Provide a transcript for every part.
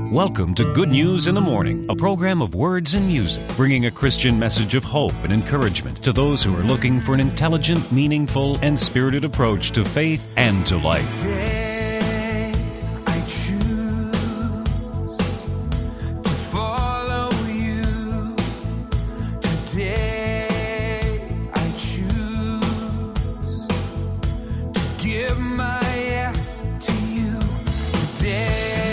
Welcome to Good News in the Morning, a program of words and music, bringing a Christian message of hope and encouragement to those who are looking for an intelligent, meaningful, and spirited approach to faith and to life. Today, I choose to follow you. Today, I choose to give my yes to you. Today,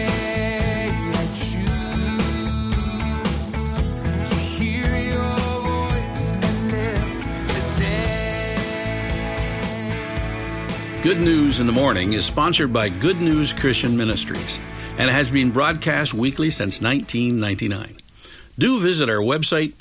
Good News in the Morning is sponsored by Good News Christian Ministries, and it has been broadcast weekly since 1999. Do visit our website,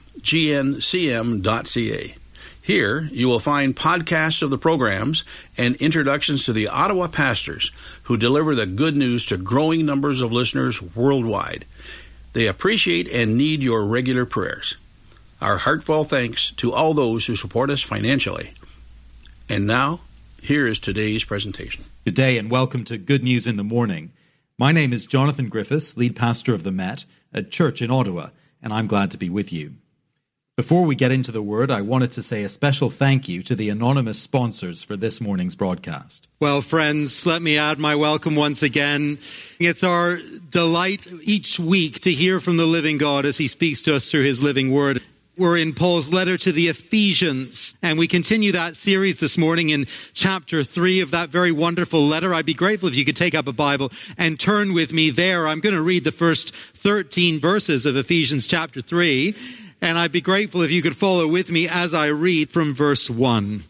gncm.ca. Here, you will find podcasts of the programs and introductions to the Ottawa pastors who deliver the good news to growing numbers of listeners worldwide. They appreciate and need your regular prayers. Our heartfelt thanks to all those who support us financially. And now, here is today's presentation. Good day and welcome to Good News in the Morning. My name is Jonathan Griffiths, lead pastor of the Met, a church in Ottawa, and I'm glad to be with you. Before we get into the Word, I wanted to say a special thank you to the anonymous sponsors for this morning's broadcast. Well, friends, let me add my welcome once again. It's our delight each week to hear from the living God as He speaks to us through His living Word. We're in Paul's letter to the Ephesians, and we continue that series this morning in chapter 3 of that very wonderful letter. I'd be grateful if you could take up a Bible and turn with me there. I'm going to read the first 13 verses of Ephesians chapter 3, and I'd be grateful if you could follow with me as I read from verse 1.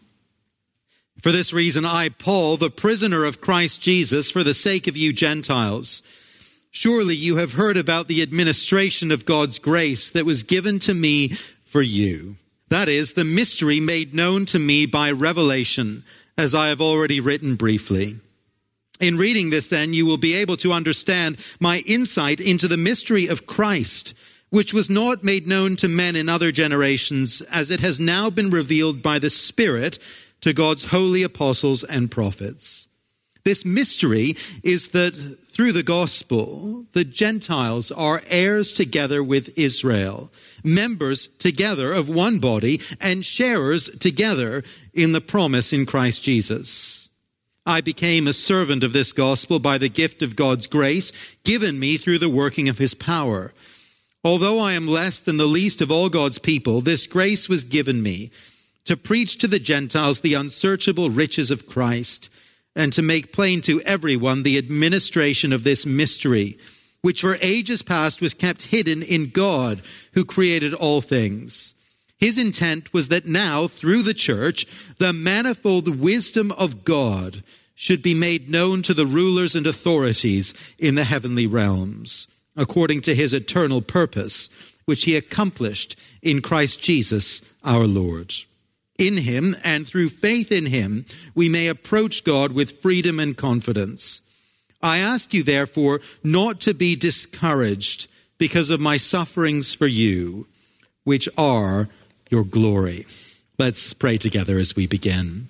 For this reason, I, Paul, the prisoner of Christ Jesus, for the sake of you Gentiles, surely you have heard about the administration of God's grace that was given to me for you. That is, the mystery made known to me by revelation, as I have already written briefly. In reading this, then, you will be able to understand my insight into the mystery of Christ, which was not made known to men in other generations, as it has now been revealed by the Spirit to God's holy apostles and prophets. This mystery is that through the gospel, the Gentiles are heirs together with Israel, members together of one body, and sharers together in the promise in Christ Jesus. I became a servant of this gospel by the gift of God's grace given me through the working of His power. Although I am less than the least of all God's people, this grace was given me to preach to the Gentiles the unsearchable riches of Christ, and to make plain to everyone the administration of this mystery, which for ages past was kept hidden in God, who created all things. His intent was that now, through the church, the manifold wisdom of God should be made known to the rulers and authorities in the heavenly realms, according to His eternal purpose, which He accomplished in Christ Jesus our Lord. In Him and through faith in Him, we may approach God with freedom and confidence. I ask you, therefore, not to be discouraged because of my sufferings for you, which are your glory. Let's pray together as we begin.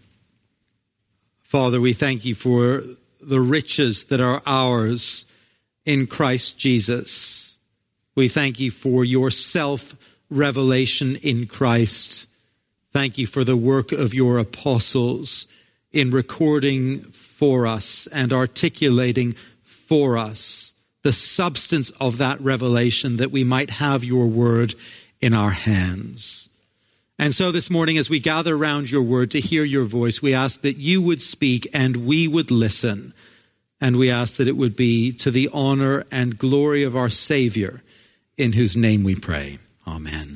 Father, we thank you for the riches that are ours in Christ Jesus. We thank you for your self-revelation in Christ. Thank you for the work of your apostles in recording for us and articulating for us the substance of that revelation, that we might have your word in our hands. And so this morning, as we gather around your word to hear your voice, we ask that you would speak and we would listen. And we ask that it would be to the honor and glory of our Savior, in whose name we pray. Amen.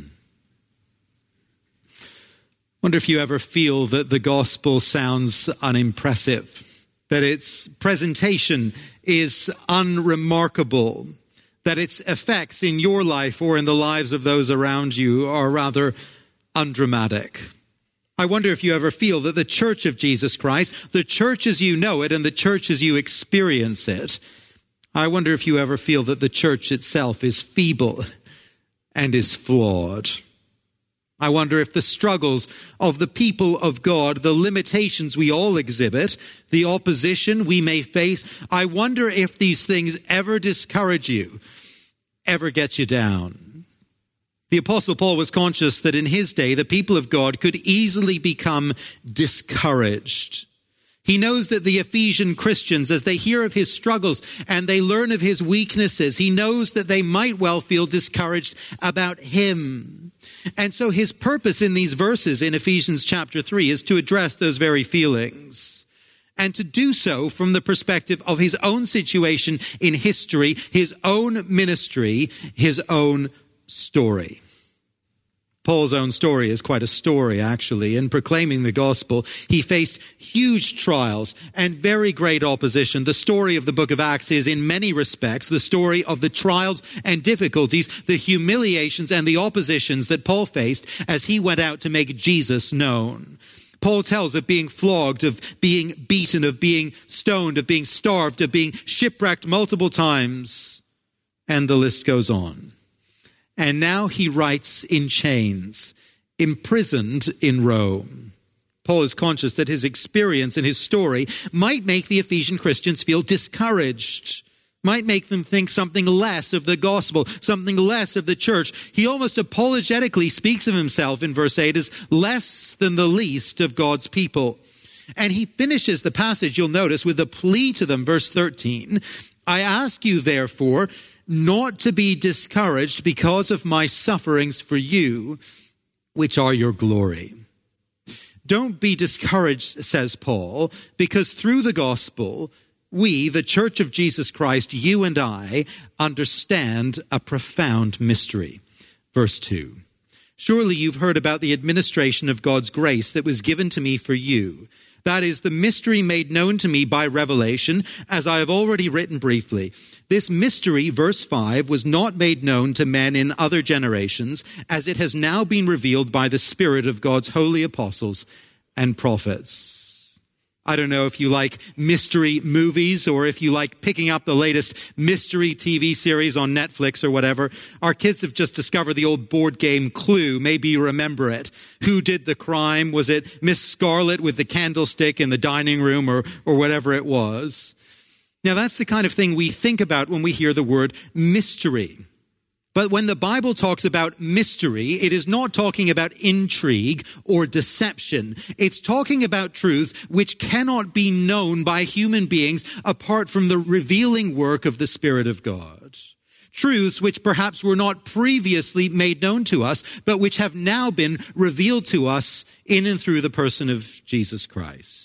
I wonder if you ever feel that the gospel sounds unimpressive, that its presentation is unremarkable, that its effects in your life or in the lives of those around you are rather undramatic. I wonder if you ever feel that the church of Jesus Christ, the church as you know it and the church as you experience it, I wonder if you ever feel that the church itself is feeble and is flawed. I wonder if the struggles of the people of God, the limitations we all exhibit, the opposition we may face, I wonder if these things ever discourage you ever get you down. The Apostle Paul was conscious that in his day, the people of God could easily become discouraged. He knows that the Ephesian Christians, as they hear of his struggles and they learn of his weaknesses, he knows that they might well feel discouraged about him. And so his purpose in these verses in Ephesians chapter 3 is to address those very feelings, and to do so from the perspective of his own situation in history, his own ministry, his own story. Paul's own story is quite a story, actually. In proclaiming the gospel, he faced huge trials and very great opposition. The story of the book of Acts is, in many respects, the story of the trials and difficulties, the humiliations and the oppositions that Paul faced as he went out to make Jesus known. Paul tells of being flogged, of being beaten, of being stoned, of being starved, of being shipwrecked multiple times, and the list goes on. And now he writes in chains, imprisoned in Rome. Paul is conscious that his experience and his story might make the Ephesian Christians feel discouraged, might make them think something less of the gospel, something less of the church. He almost apologetically speaks of himself in verse 8 as less than the least of God's people. And he finishes the passage, you'll notice, with a plea to them, verse 13. I ask you, therefore, not to be discouraged because of my sufferings for you, which are your glory. Don't be discouraged, says Paul, because through the gospel, we, the Church of Jesus Christ, you and I, understand a profound mystery. Verse 2. Surely you've heard about the administration of God's grace that was given to me for you. That is the mystery made known to me by revelation, as I have already written briefly. This mystery, verse 5, was not made known to men in other generations, as it has now been revealed by the Spirit of God's holy apostles and prophets. I don't know if you like mystery movies or if you like picking up the latest mystery TV series on Netflix or whatever. Our kids have just discovered the old board game Clue. Maybe you remember it. Who did the crime? Was it Miss Scarlet with the candlestick in the dining room or whatever it was? Now, that's the kind of thing we think about when we hear the word mystery. But when the Bible talks about mystery, it is not talking about intrigue or deception. It's talking about truths which cannot be known by human beings apart from the revealing work of the Spirit of God. Truths which perhaps were not previously made known to us, but which have now been revealed to us in and through the person of Jesus Christ.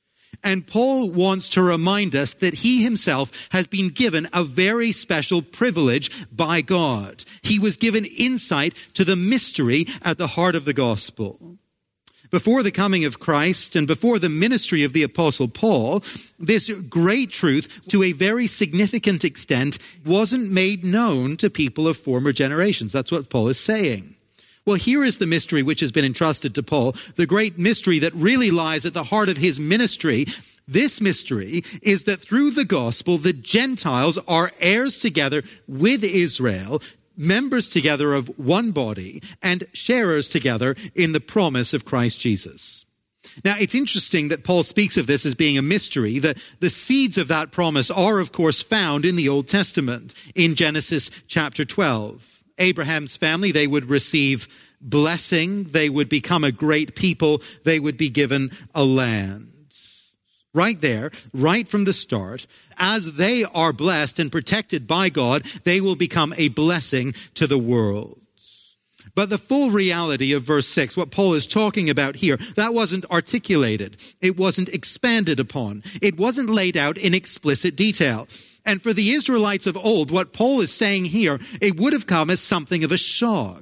And Paul wants to remind us that he himself has been given a very special privilege by God. He was given insight to the mystery at the heart of the gospel. Before the coming of Christ and before the ministry of the Apostle Paul, this great truth, to a very significant extent, wasn't made known to people of former generations. That's what Paul is saying. Well, here is the mystery which has been entrusted to Paul, the great mystery that really lies at the heart of his ministry. This mystery is that through the gospel, the Gentiles are heirs together with Israel, members together of one body, and sharers together in the promise of Christ Jesus. Now, it's interesting that Paul speaks of this as being a mystery. The seeds of that promise are, of course, found in the Old Testament, in Genesis chapter 12. Abraham's family, they would receive blessing. They would become a great people. They would be given a land. Right there, right from the start, as they are blessed and protected by God, they will become a blessing to the world. But the full reality of verse 6, what Paul is talking about here, that wasn't articulated. It wasn't expanded upon. It wasn't laid out in explicit detail. And for the Israelites of old, what Paul is saying here, it would have come as something of a shock.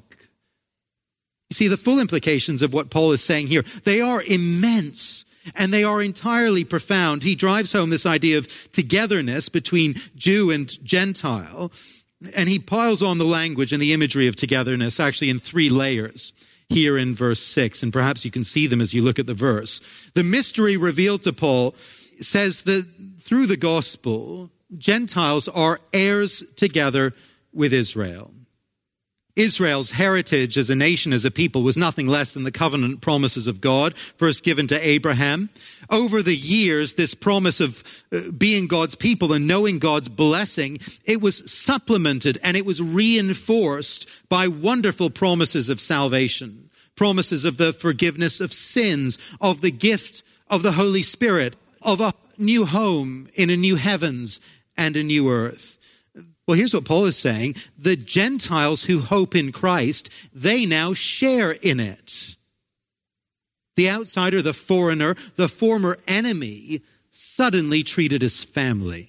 You see, the full implications of what Paul is saying here, they are immense and they are entirely profound. He drives home this idea of togetherness between Jew and Gentile, and he piles on the language and the imagery of togetherness actually in 3 layers here in verse 6, and perhaps you can see them as you look at the verse. The mystery revealed to Paul says that through the gospel, Gentiles are heirs together with Israel. Israel's heritage as a nation, as a people, was nothing less than the covenant promises of God, first given to Abraham. Over the years, this promise of being God's people and knowing God's blessing, it was supplemented and it was reinforced by wonderful promises of salvation, promises of the forgiveness of sins, of the gift of the Holy Spirit, of a new home in a new heavens and a new earth. Well, here's what Paul is saying. The Gentiles who hope in Christ, they now share in it. The outsider, the foreigner, the former enemy, suddenly treated as family.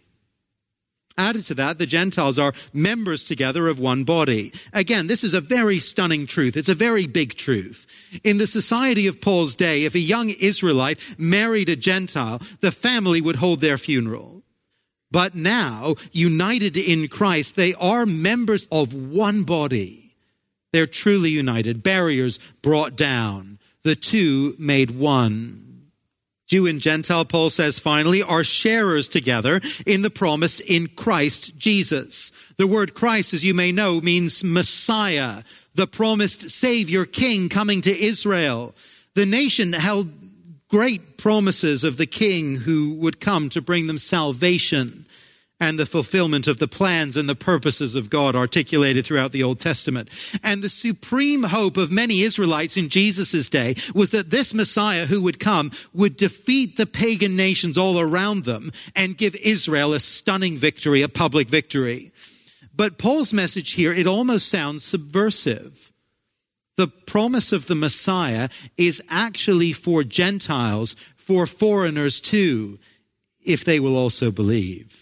Added to that, the Gentiles are members together of one body. Again, this is a very stunning truth. It's a very big truth. In the society of Paul's day, if a young Israelite married a Gentile, the family would hold their funeral. But now, united in Christ, they are members of one body. They're truly united, barriers brought down, the two made one. Jew and Gentile, Paul says finally, are sharers together in the promise in Christ Jesus. The word Christ, as you may know, means Messiah, the promised Savior, King coming to Israel. The nation held great promises of the King who would come to bring them salvation and the fulfillment of the plans and the purposes of God articulated throughout the Old Testament. And the supreme hope of many Israelites in Jesus' day was that this Messiah who would come would defeat the pagan nations all around them and give Israel a stunning victory, a public victory. But Paul's message here, it almost sounds subversive. The promise of the Messiah is actually for Gentiles, for foreigners too, if they will also believe.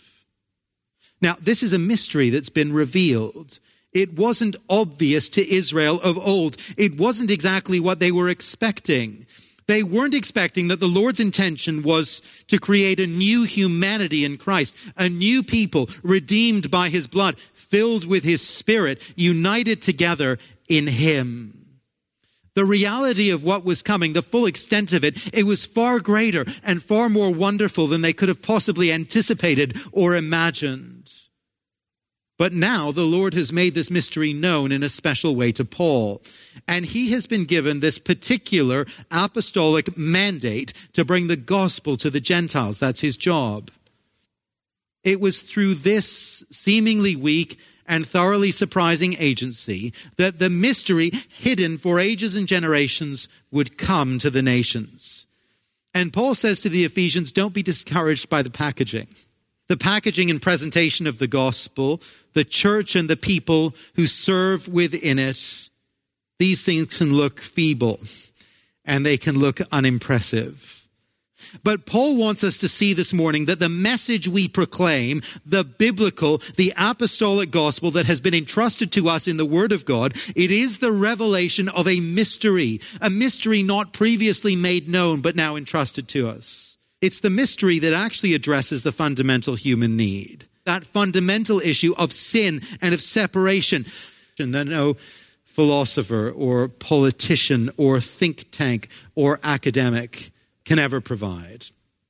Now, this is a mystery that's been revealed. It wasn't obvious to Israel of old. It wasn't exactly what they were expecting. They weren't expecting that the Lord's intention was to create a new humanity in Christ, a new people redeemed by his blood, filled with his Spirit, united together in him. The reality of what was coming, the full extent of it, it was far greater and far more wonderful than they could have possibly anticipated or imagined. But now the Lord has made this mystery known in a special way to Paul. And he has been given this particular apostolic mandate to bring the gospel to the Gentiles. That's his job. It was through this seemingly weak and thoroughly surprising agency that the mystery hidden for ages and generations would come to the nations. And Paul says to the Ephesians, don't be discouraged by the packaging. The packaging and presentation of the gospel, the church and the people who serve within it, these things can look feeble and they can look unimpressive. But Paul wants us to see this morning that the message we proclaim, the biblical, the apostolic gospel that has been entrusted to us in the Word of God, it is the revelation of a mystery not previously made known but now entrusted to us. It's the mystery that actually addresses the fundamental human need, that fundamental issue of sin and of separation. And then no philosopher or politician or think tank or academic can ever provide.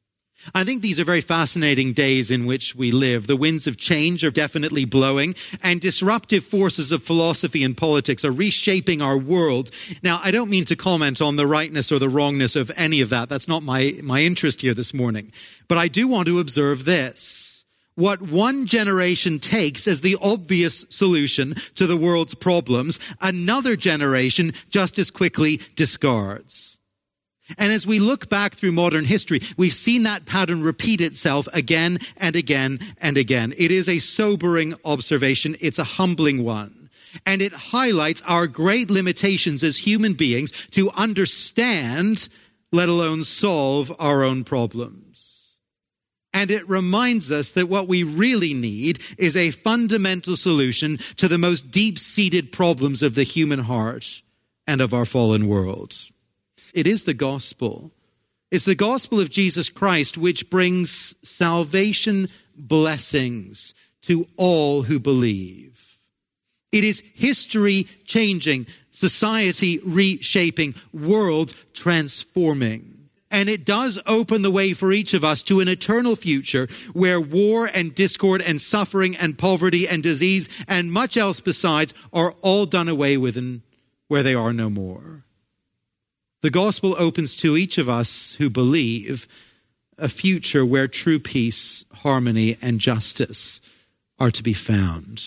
I think these are very fascinating days in which we live. The winds of change are definitely blowing, and disruptive forces of philosophy and politics are reshaping our world. Now, I don't mean to comment on the rightness or the wrongness of any of that. That's not my interest here this morning. But I do want to observe this. What one generation takes as the obvious solution to the world's problems, another generation just as quickly discards. And as we look back through modern history, we've seen that pattern repeat itself again and again and again. It is a sobering observation. It's a humbling one. And it highlights our great limitations as human beings to understand, let alone solve, our own problems. And it reminds us that what we really need is a fundamental solution to the most deep-seated problems of the human heart and of our fallen world. It is the gospel. It's the gospel of Jesus Christ which brings salvation blessings to all who believe. It is history changing, society reshaping, world transforming. And it does open the way for each of us to an eternal future where war and discord and suffering and poverty and disease and much else besides are all done away with and where they are no more. The gospel opens to each of us who believe a future where true peace, harmony, and justice are to be found.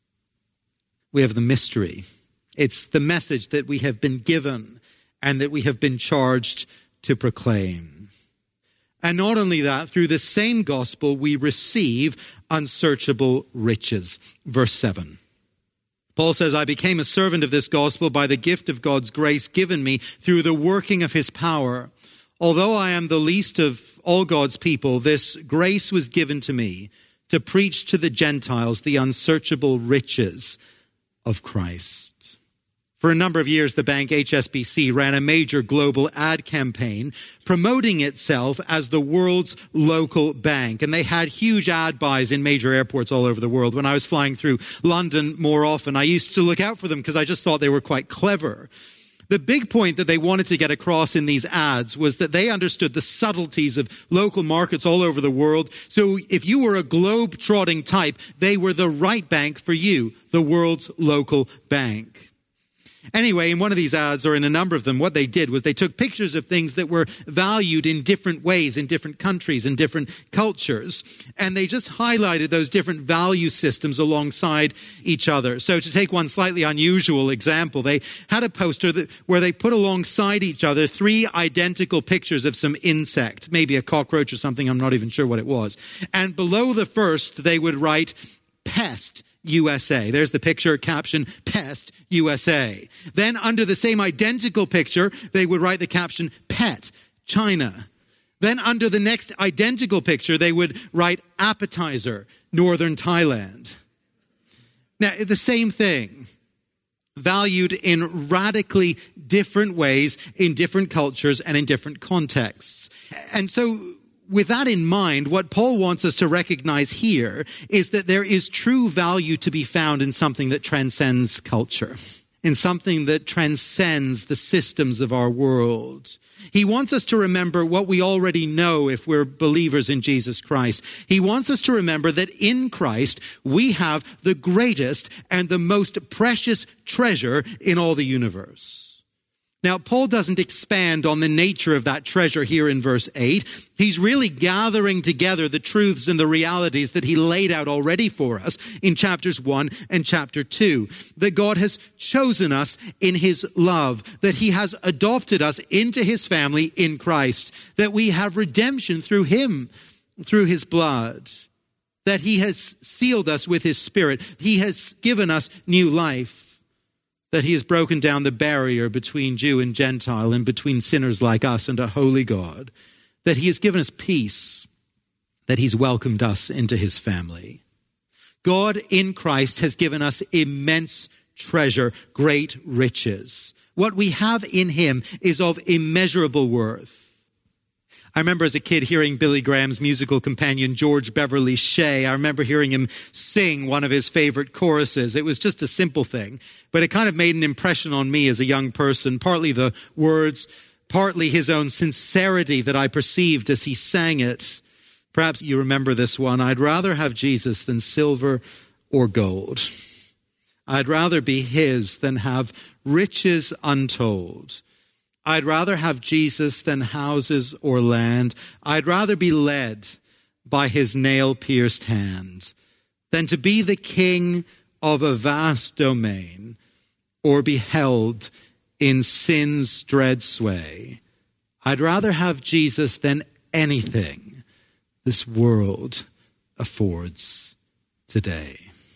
We have the mystery. It's the message that we have been given and that we have been charged to proclaim. And not only that, through the same gospel, we receive unsearchable riches. Verse 7. Paul says, I became a servant of this gospel by the gift of God's grace given me through the working of his power. Although I am the least of all God's people, this grace was given to me to preach to the Gentiles the unsearchable riches of Christ. For a number of years, the bank HSBC ran a major global ad campaign promoting itself as the world's local bank. And they had huge ad buys in major airports all over the world. When I was flying through London more often, I used to look out for them because I just thought they were quite clever. The big point that they wanted to get across in these ads was that they understood the subtleties of local markets all over the world. So if you were a globe-trotting type, they were the right bank for you, the world's local bank. Anyway, in one of these ads, or in a number of them, what they did was they took pictures of things that were valued in different ways in different countries and different cultures, and they just highlighted those different value systems alongside each other. So to take one slightly unusual example, they had a poster where they put alongside each other 3 identical pictures of some insect, maybe a cockroach or something, I'm not even sure what it was. And below the first, they would write, Pest USA. There's the picture caption, Pest USA. Then under the same identical picture, they would write the caption, Pet China. Then under the next identical picture, they would write Appetizer, Northern Thailand. Now, the same thing, valued in radically different ways, in different cultures and in different contexts. And so, with that in mind, what Paul wants us to recognize here is that there is true value to be found in something that transcends culture, in something that transcends the systems of our world. He wants us to remember what we already know if we're believers in Jesus Christ. He wants us to remember that in Christ, we have the greatest and the most precious treasure in all the universe. Now, Paul doesn't expand on the nature of that treasure here in verse 8. He's really gathering together the truths and the realities that he laid out already for us in chapters 1 and chapter 2. That God has chosen us in his love, that he has adopted us into his family in Christ, that we have redemption through him, through his blood, that he has sealed us with his Spirit. He has given us new life. That he has broken down the barrier between Jew and Gentile and between sinners like us and a holy God. That he has given us peace. That he's welcomed us into his family. God in Christ has given us immense treasure, great riches. What we have in him is of immeasurable worth. I remember as a kid hearing Billy Graham's musical companion, George Beverly Shea. I remember hearing him sing one of his favorite choruses. It was just a simple thing, but it kind of made an impression on me as a young person, partly the words, partly his own sincerity that I perceived as he sang it. Perhaps you remember this one. I'd rather have Jesus than silver or gold. I'd rather be his than have riches untold. I'd rather have Jesus than houses or land. I'd rather be led by his nail-pierced hand than to be the king of a vast domain or be held in sin's dread sway. I'd rather have Jesus than anything this world affords today.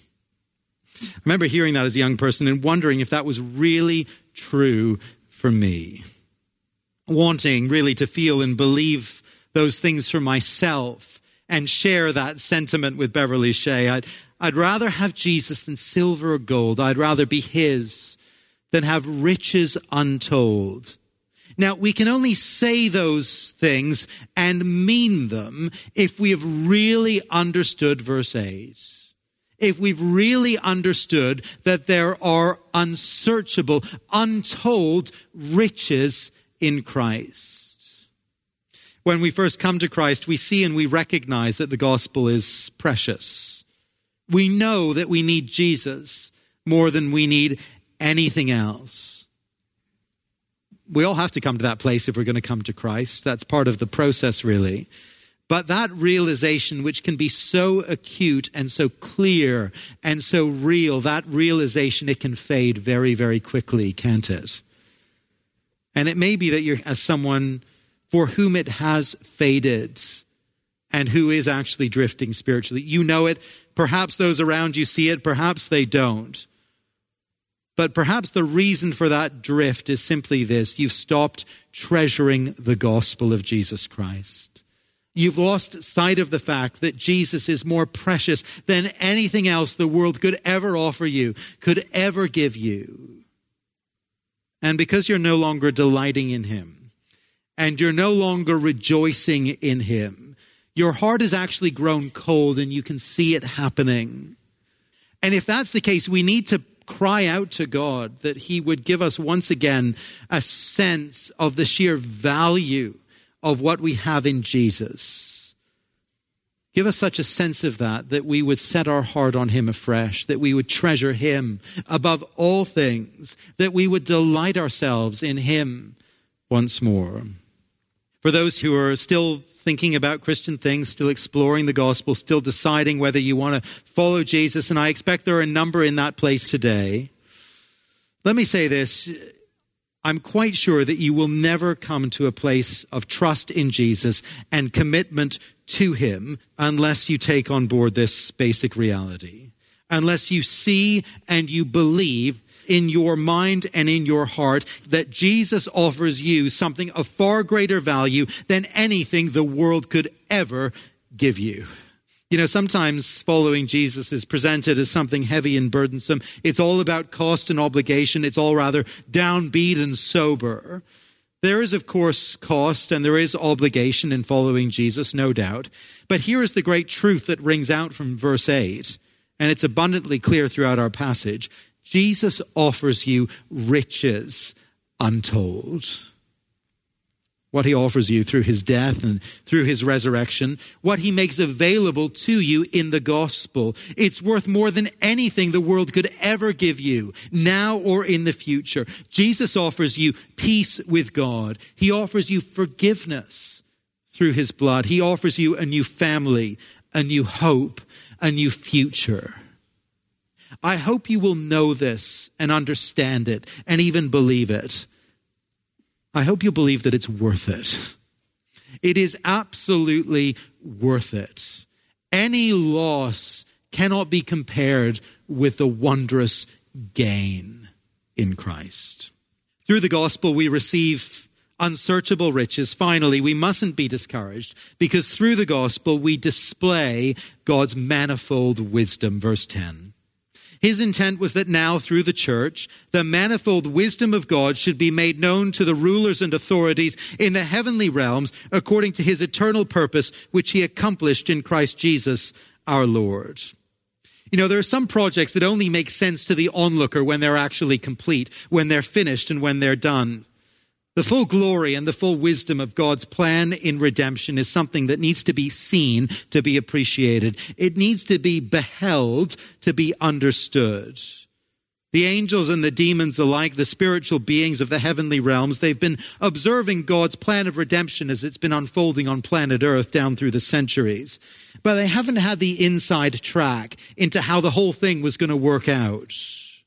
I remember hearing that as a young person and wondering if that was really true for me. Wanting really to feel and believe those things for myself and share that sentiment with Beverly Shea. I'd rather have Jesus than silver or gold. I'd rather be his than have riches untold. Now, we can only say those things and mean them if we have really understood verse 8. If we've really understood that there are unsearchable, untold riches in Christ. When we first come to Christ, we see and we recognize that the gospel is precious. We know that we need Jesus more than we need anything else. We all have to come to that place if we're going to come to Christ. That's part of the process, really. But that realization, which can be so acute and so clear and so real, that realization, it can fade very, very quickly, can't it? And it may be that you're as someone for whom it has faded and who is actually drifting spiritually. You know it. Perhaps those around you see it. Perhaps they don't. But perhaps the reason for that drift is simply this. You've stopped treasuring the gospel of Jesus Christ. You've lost sight of the fact that Jesus is more precious than anything else the world could ever offer you, could ever give you. And because you're no longer delighting in him, and you're no longer rejoicing in him, your heart has actually grown cold and you can see it happening. And if that's the case, we need to cry out to God that he would give us once again a sense of the sheer value of what we have in Jesus. Give us such a sense of that we would set our heart on him afresh, that we would treasure him above all things, that we would delight ourselves in him once more. For those who are still thinking about Christian things, still exploring the gospel, still deciding whether you want to follow Jesus, and I expect there are a number in that place today, let me say this. I'm quite sure that you will never come to a place of trust in Jesus and commitment to him unless you take on board this basic reality. Unless you see and you believe in your mind and in your heart that Jesus offers you something of far greater value than anything the world could ever give you. You know, sometimes following Jesus is presented as something heavy and burdensome. It's all about cost and obligation. It's all rather downbeat and sober. There is, of course, cost and there is obligation in following Jesus, no doubt. But here is the great truth that rings out from verse 8, and it's abundantly clear throughout our passage. Jesus offers you riches untold. What he offers you through his death and through his resurrection, what he makes available to you in the gospel. It's worth more than anything the world could ever give you, now or in the future. Jesus offers you peace with God. He offers you forgiveness through his blood. He offers you a new family, a new hope, a new future. I hope you will know this and understand it and even believe it. I hope you believe that it's worth it. It is absolutely worth it. Any loss cannot be compared with the wondrous gain in Christ. Through the gospel, we receive unsearchable riches. Finally, we mustn't be discouraged because through the gospel, we display God's manifold wisdom. Verse 10. His intent was that now, through the church, the manifold wisdom of God should be made known to the rulers and authorities in the heavenly realms according to his eternal purpose, which he accomplished in Christ Jesus our Lord. You know, there are some projects that only make sense to the onlooker when they're actually complete, when they're finished and when they're done. The full glory and the full wisdom of God's plan in redemption is something that needs to be seen to be appreciated. It needs to be beheld to be understood. The angels and the demons alike, the spiritual beings of the heavenly realms, they've been observing God's plan of redemption as it's been unfolding on planet Earth down through the centuries. But they haven't had the inside track into how the whole thing was going to work out.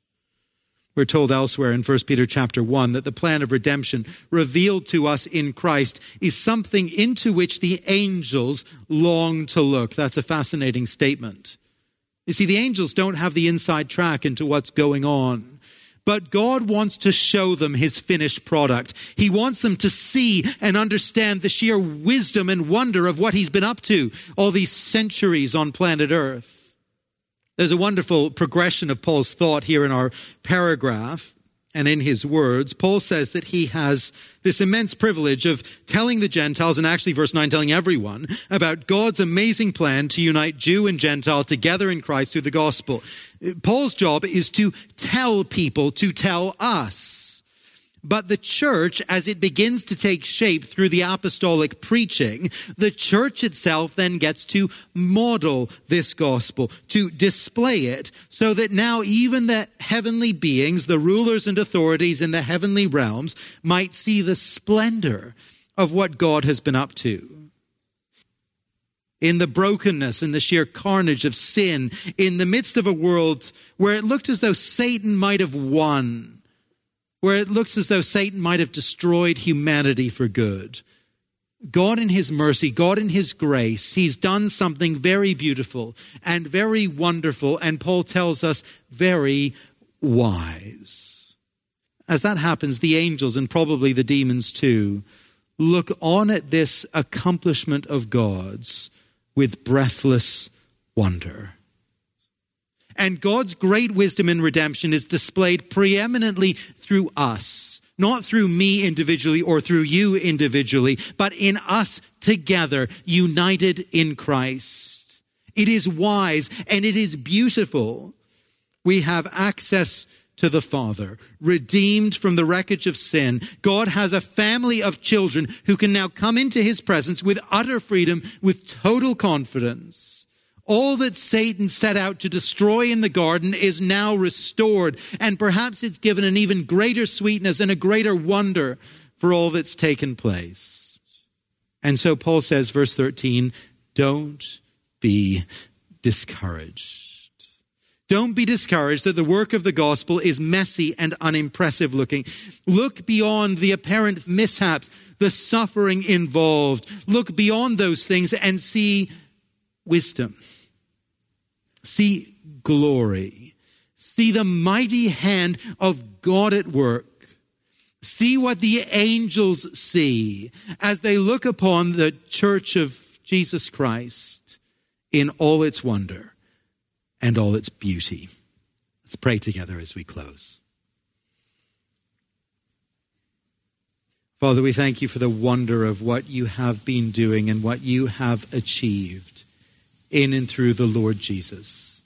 We're told elsewhere in 1 Peter chapter 1 that the plan of redemption revealed to us in Christ is something into which the angels long to look. That's a fascinating statement. You see, the angels don't have the inside track into what's going on, but God wants to show them his finished product. He wants them to see and understand the sheer wisdom and wonder of what he's been up to all these centuries on planet Earth. There's a wonderful progression of Paul's thought here in our paragraph and in his words. Paul says that he has this immense privilege of telling the Gentiles, and actually verse 9, telling everyone, about God's amazing plan to unite Jew and Gentile together in Christ through the gospel. Paul's job is to tell people, to tell us. But the church, as it begins to take shape through the apostolic preaching, the church itself then gets to model this gospel, to display it, so that now even the heavenly beings, the rulers and authorities in the heavenly realms, might see the splendor of what God has been up to. In the brokenness and the sheer carnage of sin, in the midst of a world where it looked as though Satan might have won, where it looks as though Satan might have destroyed humanity for good, God in his mercy, God in his grace, he's done something very beautiful and very wonderful, and Paul tells us very wise. As that happens, the angels, and probably the demons too, look on at this accomplishment of God's with breathless wonder. And God's great wisdom in redemption is displayed preeminently through us, not through me individually or through you individually, but in us together, united in Christ. It is wise and it is beautiful. We have access to the Father, redeemed from the wreckage of sin. God has a family of children who can now come into his presence with utter freedom, with total confidence. All that Satan set out to destroy in the garden is now restored, and perhaps it's given an even greater sweetness and a greater wonder for all that's taken place. And so Paul says, verse 13, don't be discouraged. Don't be discouraged that the work of the gospel is messy and unimpressive looking. Look beyond the apparent mishaps, the suffering involved. Look beyond those things and see wisdom. See glory. See the mighty hand of God at work. See what the angels see as they look upon the church of Jesus Christ in all its wonder and all its beauty. Let's pray together as we close. Father, we thank you for the wonder of what you have been doing and what you have achieved in and through the Lord Jesus.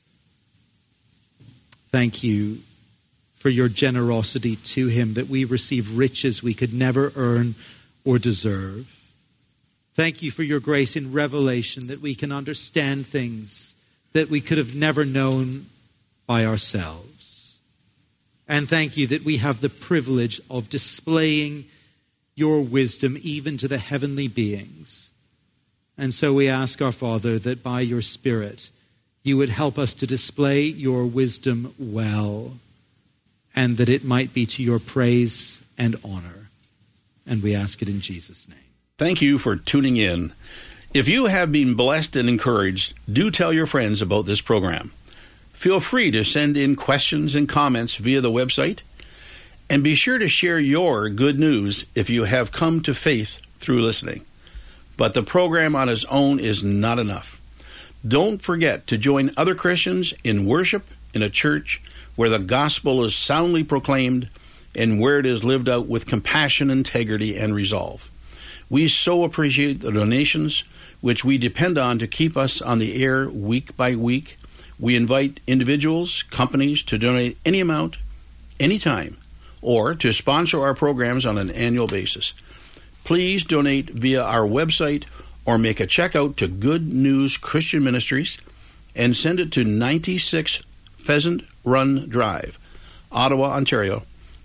Thank you for your generosity to him, that we receive riches we could never earn or deserve. Thank you for your grace in revelation, that we can understand things that we could have never known by ourselves. And thank you that we have the privilege of displaying your wisdom even to the heavenly beings. And so we ask our Father that by your Spirit, you would help us to display your wisdom well, and that it might be to your praise and honor. And we ask it in Jesus' name. Thank you for tuning in. If you have been blessed and encouraged, do tell your friends about this program. Feel free to send in questions and comments via the website, and be sure to share your good news if you have come to faith through listening. But the program on its own is not enough. Don't forget to join other Christians in worship in a church where the gospel is soundly proclaimed and where it is lived out with compassion, integrity, and resolve. We so appreciate the donations which we depend on to keep us on the air week by week. We invite individuals, companies to donate any amount, anytime, or to sponsor our programs on an annual basis. Please donate via our website or make a check out to Good News Christian Ministries and send it to 96 Pheasant Run Drive, Ottawa, Ontario,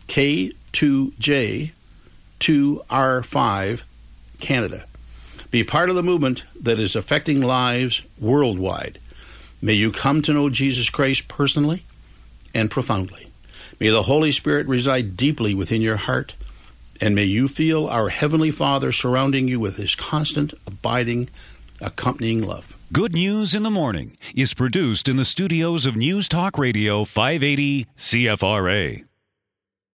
K2J 2R5, Canada. Be part of the movement that is affecting lives worldwide. May you come to know Jesus Christ personally and profoundly. May the Holy Spirit reside deeply within your heart, and may you feel our Heavenly Father surrounding you with his constant, abiding, accompanying love. Good News in the Morning is produced in the studios of News Talk Radio 580 CFRA.